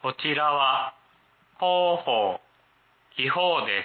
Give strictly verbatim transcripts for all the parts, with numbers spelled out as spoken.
こちらは広報、紀報です。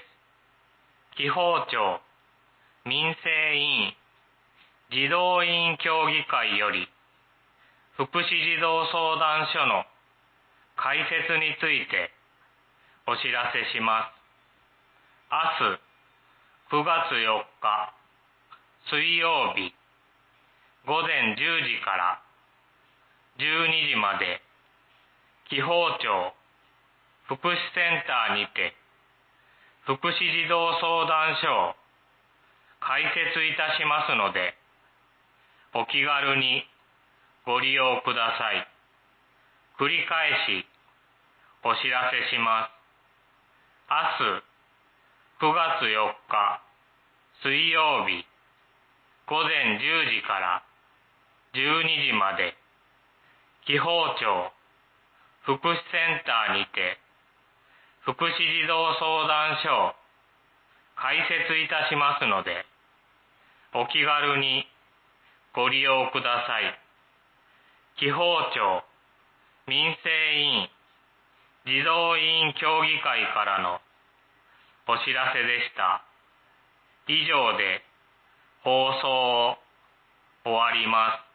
紀報庁、民生委員、児童委員協議会より、福祉児童相談所の開設についてお知らせします。明日、くがつよっか、水曜日、午前じゅうじからじゅうにじまで、紀報庁福祉センターにて福祉児童相談所を開設いたしますので、お気軽にご利用ください。繰り返しお知らせします。明日くがつよっか水曜日午前じゅうじからじゅうにじまで、紀報庁福祉センターにて福祉児童相談所を開設いたしますので、お気軽にご利用ください。紀報庁民生委員児童委員協議会からのお知らせでした。以上で放送を終わります。